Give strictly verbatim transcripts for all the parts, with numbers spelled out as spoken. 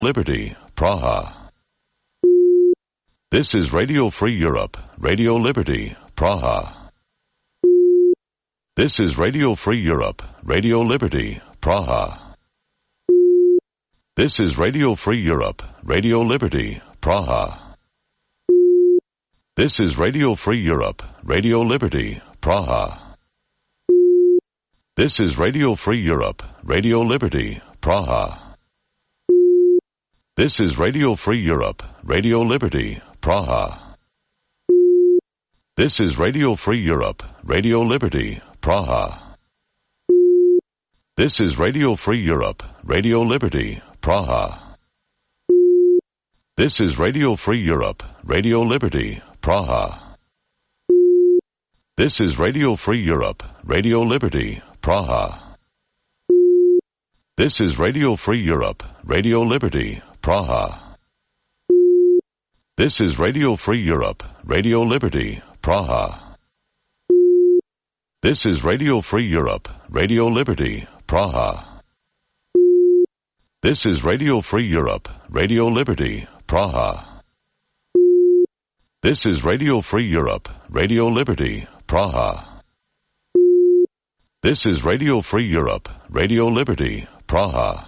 Liberty, Praha. This is Radio Free Europe, Radio Liberty, Praha. This is Radio Free Europe, Radio Liberty, Praha. This is Radio Free Europe, Radio Liberty, Praha. This is Radio Free Europe, Radio Liberty, Praha. This is Radio Free Europe, Radio Liberty, Praha. This is Radio Free Europe, Radio Liberty, Praha. This is Radio Free Europe, Radio Liberty, Praha. This is Radio Free Europe, Radio Liberty, Praha. This is Radio Free Europe, Radio Liberty, Praha. This is Radio Free Europe, Radio Liberty, Praha. This is Radio Free Europe, Radio Liberty, Praha. This is Radio Free Europe, Radio Liberty, Praha. This is Radio Free Europe, Radio Liberty, Praha. This is Radio Free Europe, Radio Liberty, Praha. This is Radio Free Europe, Radio Liberty, Praha. This is Radio Free Europe, Radio Liberty, Praha.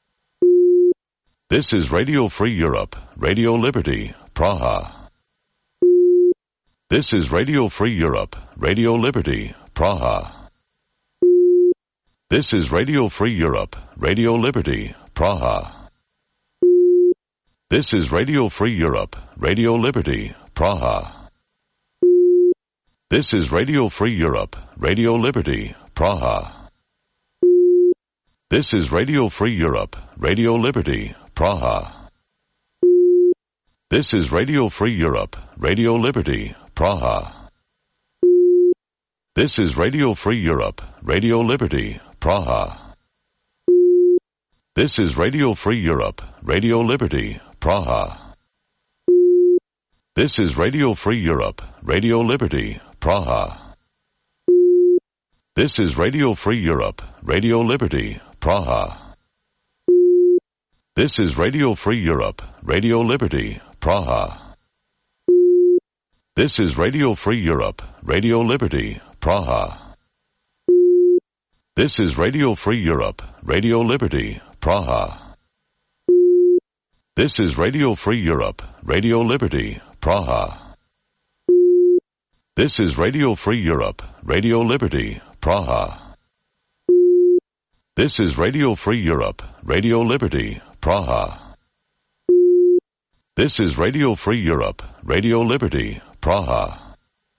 This is Radio Free Europe, Radio Liberty, Praha. This is Radio Free Europe, Radio Liberty, Praha. This is Radio Free Europe, Radio Liberty, Praha. This is Radio Free Europe, Radio Liberty, Praha. This is Radio Free Europe, Radio Liberty, Praha. This is Radio Free Europe, Radio Liberty, Praha. This is Radio Free Europe, Radio Liberty, Praha. This is Radio Free Europe, Radio Liberty, Praha. This is Radio Free Europe, Radio Liberty, Praha. This is Radio Free Europe, Radio Liberty, Praha. This is Radio Free Europe, Radio Liberty, Praha. This is Radio Free Europe, Radio Liberty, Praha. This is Radio Free Europe, Radio Liberty, Praha. This is Radio Free Europe, Radio Liberty, Praha. This is Radio Free Europe, Radio Liberty, Praha. This is Radio Free Europe, Radio Liberty, Praha. This is Radio Free Europe, Radio Liberty, Praha. This is Radio Free Europe, Radio Liberty, Praha.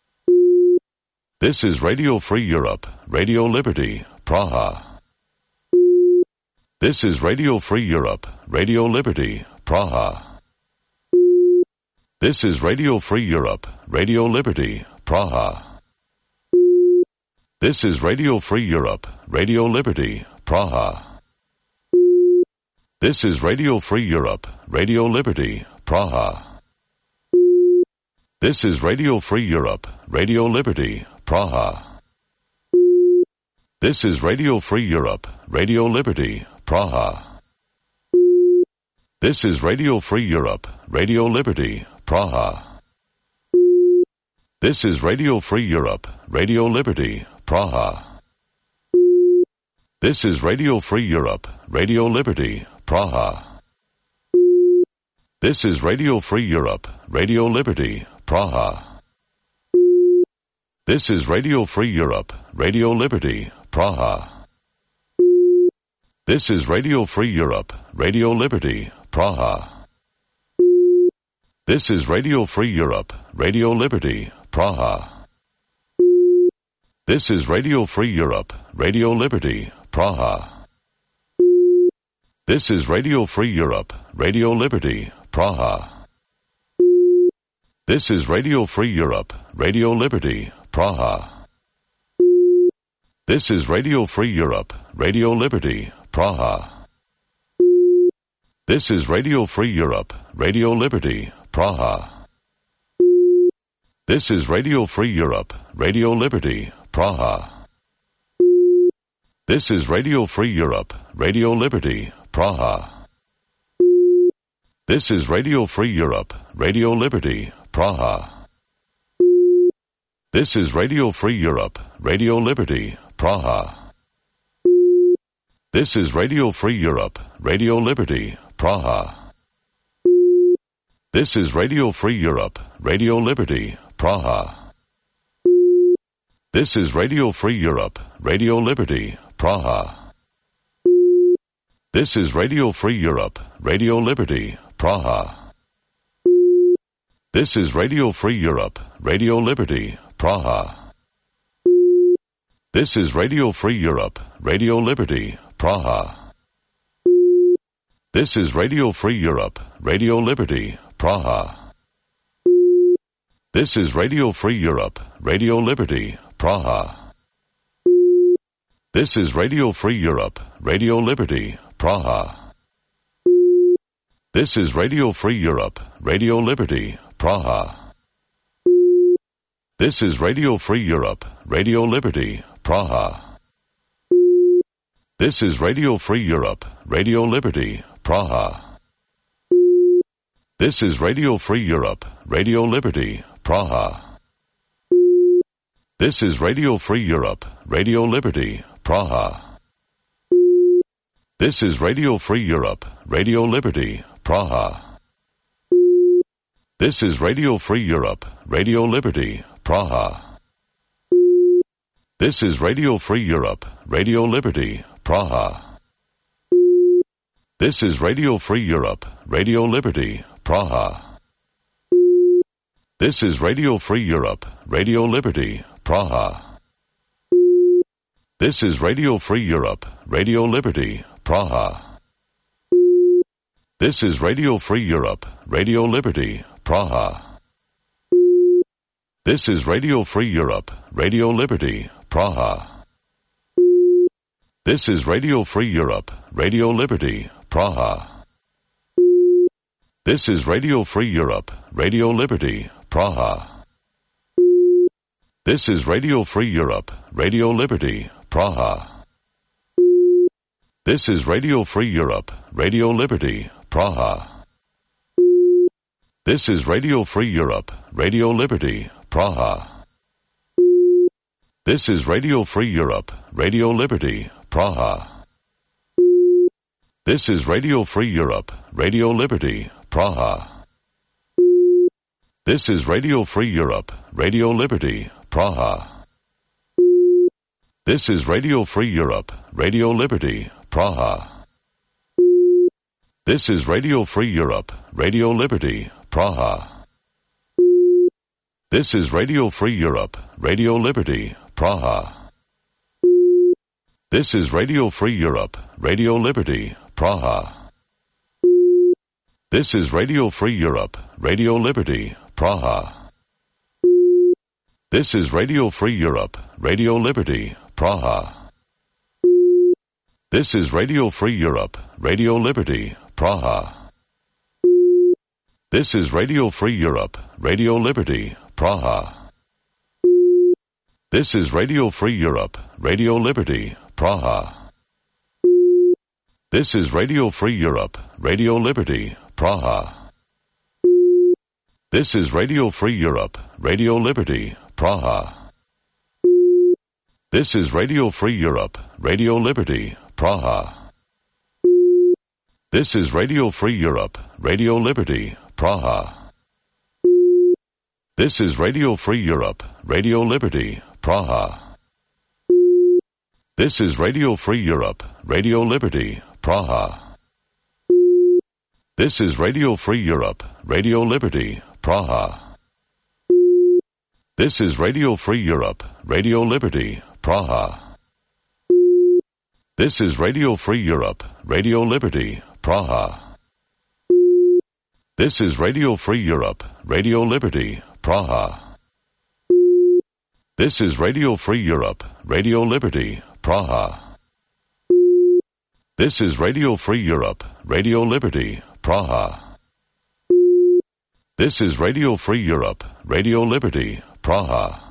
This is Radio Free Europe, Radio Liberty, Praha. This is Radio Free Europe, Radio Liberty, Praha. This is Radio Free Europe, Radio Liberty, Praha. This is Radio Free Europe, Radio Liberty, Praha. This is Radio Free Europe, Radio Liberty, Praha. This is Radio Free Europe, Radio Liberty, Praha. This is Radio Free Europe, Radio Liberty, Praha. This is Radio Free Europe, Radio Liberty, Praha. This is Radio Free Europe, Radio Liberty, Praha. This is Radio Free Europe, Radio Liberty, Praha. This is Radio Free Europe, Radio Liberty, Praha. This is Radio Free Europe, Radio Liberty, Praha. This is Radio Free Europe, Radio Liberty, Praha. This is Radio Free Europe, Radio Liberty, Praha. This is Radio Free Europe, Radio Liberty, Praha. This is Radio Free Europe, Radio Liberty, Praha. This is Radio Free Europe, Radio Liberty, Praha. This is Radio Free Europe, Radio Liberty, Praha. This is Radio Free Europe, Radio Liberty, Praha. This is Radio Free Europe, Radio Liberty, Praha. This is Radio Free Europe, Radio Liberty, Praha. This is Radio Free Europe, Radio Liberty, Praha. This is Radio Free Europe, Radio Liberty, Praha. This is Radio Free Europe, Radio Liberty, Praha. This is Radio Free Europe, Radio Liberty, Praha. This is Radio Free Europe, Radio Liberty, Praha. This is Radio Free Europe, Radio Liberty, Praha. This is Radio Free Europe, Radio Liberty, Praha. This is Radio Free Europe, Radio Liberty, Praha. This is Radio Free Europe, Radio Liberty, Praha. This is Radio Free Europe, Radio Liberty, Praha. This is Radio Free Europe, Radio Liberty, Praha. This is Radio Free Europe, Radio Liberty, Praha. This is Radio Free Europe, Radio Liberty, Praha. This is Radio Free Europe, Radio Liberty, Praha. This is Radio Free Europe, Radio Liberty, Praha. This is Radio Free Europe, Radio Liberty, Praha. This is Radio Free Europe, Radio Liberty, Praha. This is Radio Free Europe, Radio Liberty, Praha. This is Radio Free Europe, Radio Liberty, Praha. This is Radio Free Europe, Radio Liberty, Praha. This is Radio Free Europe, Radio Liberty, Praha. This is Radio Free Europe, Radio Liberty, Praha. This is Radio Free Europe, Radio Liberty, Praha. This is Radio Free Europe, Radio Liberty, Praha. This is Radio Free Europe, Radio Liberty, Praha. This is Radio Free Europe, Radio Liberty, Praha. This is Radio Free Europe, Radio Liberty, Praha. This is Radio Free Europe, Radio Liberty, Praha. This is Radio Free Europe, Radio Liberty, Praha. This is Radio Free Europe, Radio Liberty, Praha. This is Radio Free Europe, Radio Liberty, Praha. This is Radio Free Europe, Radio Liberty, Praha. This is Radio Free Europe, Radio Liberty, Praha. This is Radio Free Europe, Radio Liberty, Praha. This is Radio Free Europe, Radio Liberty, Praha. This is Radio Free Europe, Radio Liberty, Praha. This is Radio Free Europe, Radio Liberty, Praha. This is Radio Free Europe, Radio Liberty, Praha. This is Radio Free Europe, Radio Liberty, Praha. This is Radio Free Europe, Radio Liberty, Praha. This is Radio Free Europe, Radio Liberty, Praha. This is Radio Free Europe, Radio Liberty, Praha. This is Radio Free Europe, Radio Liberty, Praha. This is Radio Free Europe, Radio Liberty, Praha. This is Radio Free Europe, Radio Liberty, Praha. This is Radio Free Europe, Radio Liberty, Praha. This is Radio Free Europe, Radio Liberty, Praha. This is Radio Free Europe, Radio Liberty, Praha. This is Radio Free Europe, Radio Liberty, Praha. This is Radio Free Europe, Radio Liberty, Praha. This is Radio Free Europe, Radio Liberty, Praha. This is Radio Free Europe, Radio Liberty, Praha. This is Radio Free Europe, Radio Liberty, Praha. This is Radio Free Europe, Radio Liberty, Praha.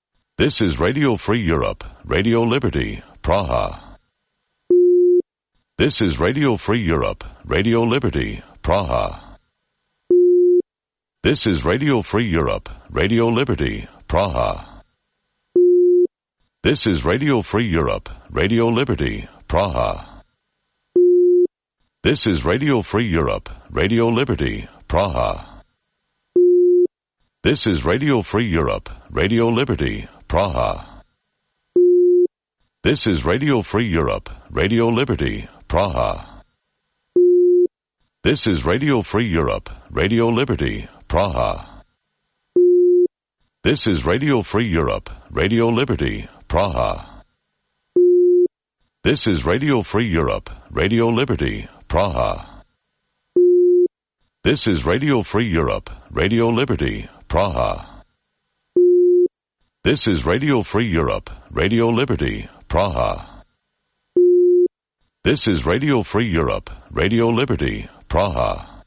This is Radio Free Europe, Radio Liberty, Praha. This is Radio Free Europe, Radio Liberty, Praha. This is Radio Free Europe, Radio Liberty, Praha. This is Radio Free Europe, Radio Liberty, Praha. This is Radio Free Europe, Radio Liberty, Praha. This is Radio Free Europe, Radio Liberty, Praha. This is Radio Free Europe, Radio Liberty, Praha. This is Radio Free Europe, Radio Liberty, Praha. This is Radio Free Europe, Radio Liberty, Praha. This is Radio Free Europe, Radio Liberty, Praha. This is Radio Free Europe, Radio Liberty, Praha. This is Radio Free Europe, Radio Liberty, Praha. This is Radio Free Europe, Radio Liberty, Praha.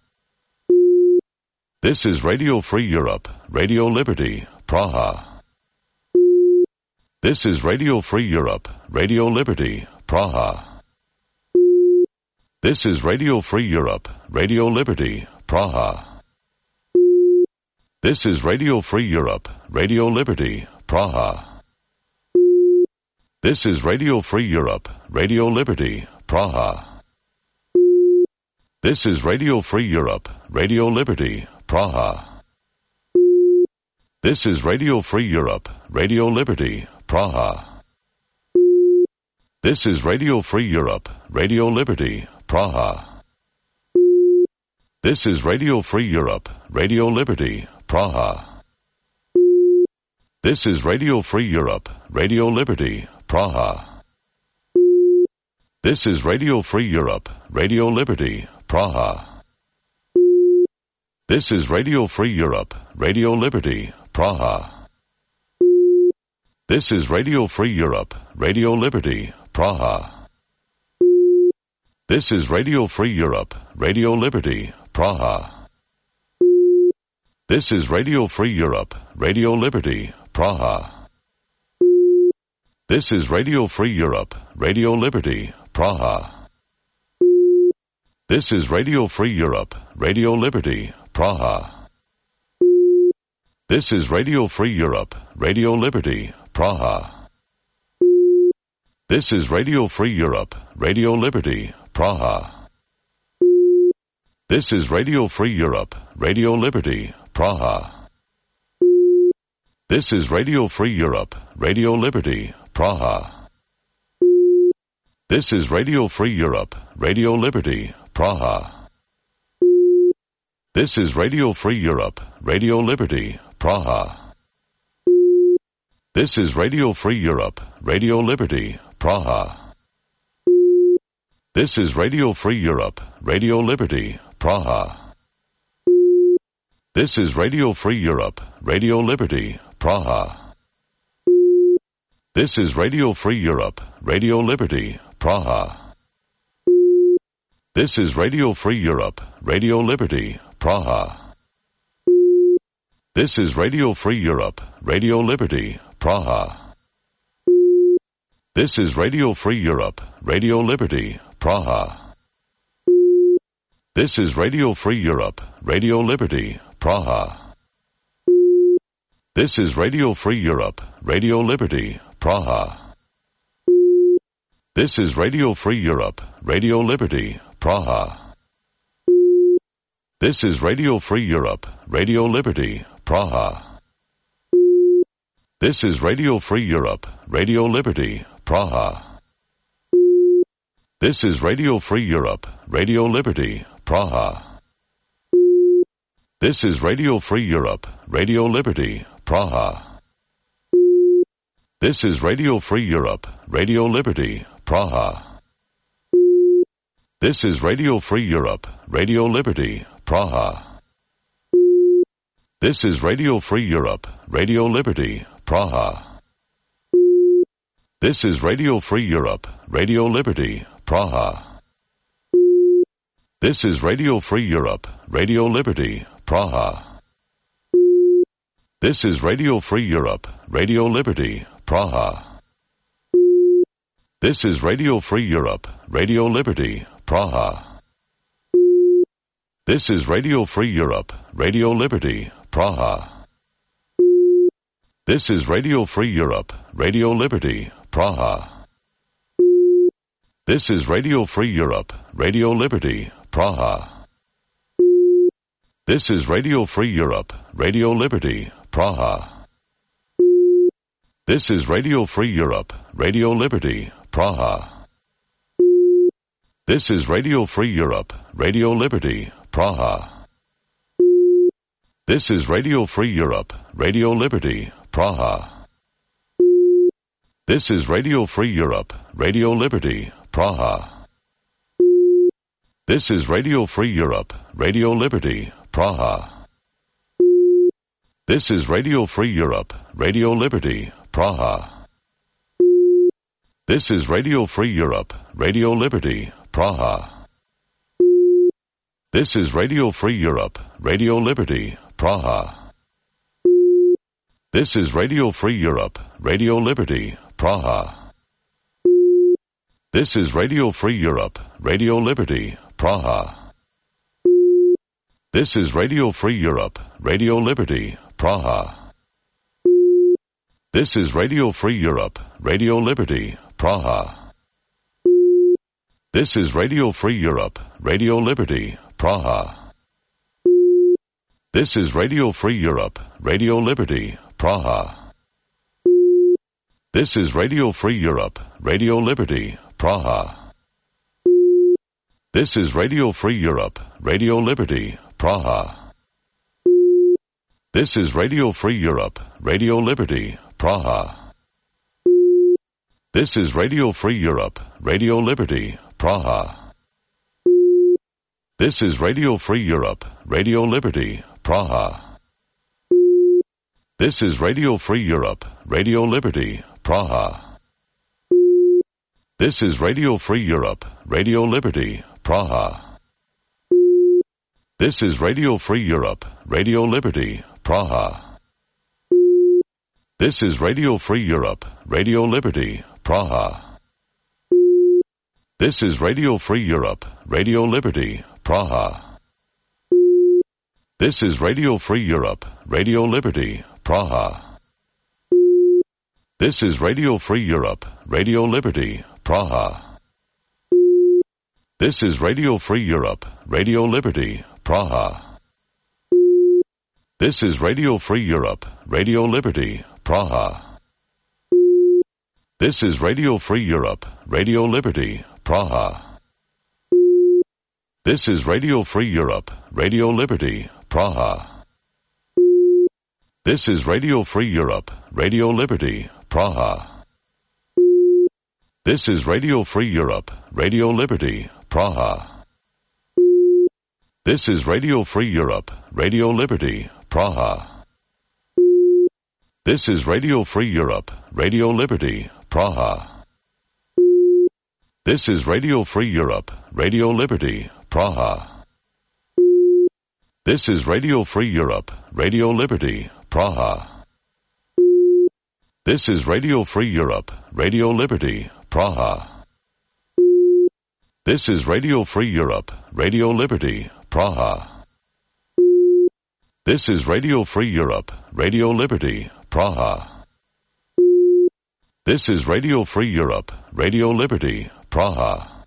This is Radio Free Europe, Radio Liberty, Praha. This is Radio Free Europe, Radio Liberty, Praha. This is Radio Free Europe, Radio Liberty, Praha. This is Radio Free Europe, Radio Liberty, Praha. This is Radio Free Europe, Radio Liberty, Praha. This is Radio Free Europe, Radio Liberty, Praha. This is Radio Free Europe, Radio Liberty, Praha. This is Radio Free Europe, Radio Liberty, Praha. This is Radio Free Europe, Radio Liberty, Praha. This is Radio Free Europe, Radio Liberty, Praha. This is Radio Free Europe, Radio Liberty, Praha. This is Radio Free Europe, Radio Liberty, Praha. This is Radio Free Europe, Radio Liberty, Praha. This is Radio Free Europe, Radio Liberty, Praha. This is Radio Free Europe, Radio Liberty, Praha. This is Radio Free Europe, Radio Liberty, Praha. This is Radio Free Europe, Radio Liberty, Praha. This is Radio Free Europe, Radio Liberty, Praha. This is Radio Free Europe, Radio Liberty, Praha. This is Radio Free Europe, Radio Liberty, Praha. This is Radio Free Europe, Radio Liberty, Praha. This is Radio Free Europe, Radio Liberty, Praha. This is Radio Free Europe, Radio Liberty, Praha. This is Radio Free Europe, Radio Liberty, Praha. This is Radio Free Europe, Radio Liberty, Praha. This is Radio Free Europe, Radio Liberty, Praha. This is Radio Free Europe, Radio Liberty, Praha. This is Radio Free Europe, Radio Liberty, Praha. This is Radio Free Europe, Radio Liberty, Praha. This is Radio Free Europe, Radio Liberty, Praha. This is Radio Free Europe, Radio Liberty, Praha. This is Radio Free Europe, Radio Liberty, Praha. This is Radio Free Europe, Radio Liberty, Praha. This is Radio Free Europe, Radio Liberty, Praha. This is Radio Free Europe, Radio Liberty, Praha. This is Radio Free Europe, Radio Liberty, Praha. This is Radio Free Europe, Radio Liberty, Praha. This is Radio Free Europe, Radio Liberty, Praha. This is Radio Free Europe, Radio Liberty, Praha. This is Radio Free Europe, Radio Liberty, Praha. This is Radio Free Europe, Radio Liberty, Praha. This is Radio Free Europe, Radio Liberty, Praha. This is Radio Free Europe, Radio Liberty, Praha. This is Radio Free Europe, Radio Liberty, Praha. This is Radio Free Europe, Radio Liberty, Praha. This is Radio Free Europe, Radio Liberty, Praha. This is Radio Free Europe, Radio Liberty, Praha. This is Radio Free Europe, Radio Liberty, Praha. This is Radio Free Europe, Radio Liberty, Praha. This is Radio Free Europe, Radio Liberty, Praha. This is Radio Free Europe, Radio Liberty, Praha. This is Radio Free Europe, Radio Liberty, Praha. This is Radio Free Europe, Radio Liberty, Praha. This is Radio Free Europe, Radio Liberty, Praha. This is Radio Free Europe, Radio Liberty, Praha. This is Radio Free Europe, Radio Liberty, Praha. This is Radio Free Europe, Radio Liberty, Praha. This is Radio Free Europe, Radio Liberty, Praha. This is Radio Free Europe, Radio Liberty, Praha. This is Radio Free Europe, Radio Liberty, Praha. This is Radio Free Europe, Radio Liberty, Praha. This is Radio Free Europe, Radio Liberty, Praha. This is Radio Free Europe, Radio Liberty, Praha. This is Radio Free Europe, Radio Liberty, Praha. This is Radio Free Europe, Radio Liberty, Praha. This is Radio Free Europe, Radio Liberty, Praha. This is Radio Free Europe, Radio Liberty, Praha. This is Radio Free Europe, Radio Liberty, Praha. This is Radio Free Europe, Radio Liberty, Praha. This is Radio Free Europe, Radio Liberty, Praha. This is Radio Free Europe, Radio Liberty, Praha. This is Radio Free Europe, Radio Liberty, Praha. This is Radio Free Europe, Radio Liberty, Praha. This is Radio Free Europe, Radio Liberty, Praha. This is Radio Free Europe, Radio Liberty, Praha. This is Radio Free Europe, Radio Liberty, Praha. This is Radio Free Europe, Radio Liberty, Praha. This is Radio Free Europe, Radio Liberty, Praha. This is Radio Free Europe, Radio Liberty, Praha. This is Radio Free Europe, Radio Liberty, Praha. This is Radio Free Europe, Radio Liberty, Praha. This is Radio Free Europe, Radio Liberty, Praha. This is Radio Free Europe, Radio Liberty, Praha. This is Radio Free Europe, Radio Liberty, Praha. This is Radio Free Europe, Radio Liberty, Praha. This is Radio Free Europe, Radio Liberty, Praha. This is Radio Free Europe, Radio Liberty, Praha. This is Radio Free Europe, Radio Liberty, Praha.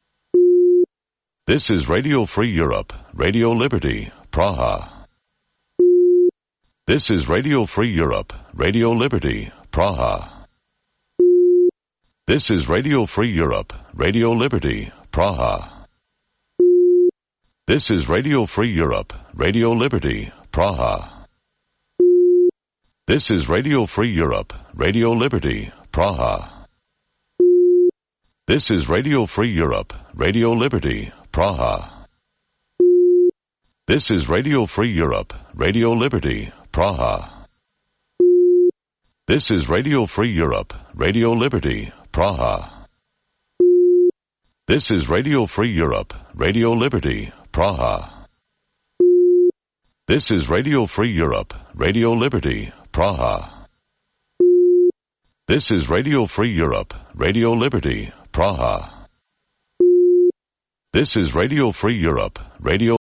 This is Radio Free Europe, Radio Liberty, Praha. This is Radio Free Europe, Radio Liberty, Praha. This is Radio Free Europe, Radio Liberty, Praha. This is Radio Free Europe, Radio Liberty, Praha. This is Radio Free Europe, Radio Liberty, Praha. This is Radio Free Europe, Radio Liberty, Praha. This is Radio Free Europe, Radio Liberty, Praha. This is Radio Free Europe, Radio Liberty, Praha. This is Radio Free Europe, Radio Liberty, Praha. This is Radio Free Europe, Radio Liberty, Praha. This is Radio Free Europe, Radio Liberty, Praha. This is Radio Free Europe, Radio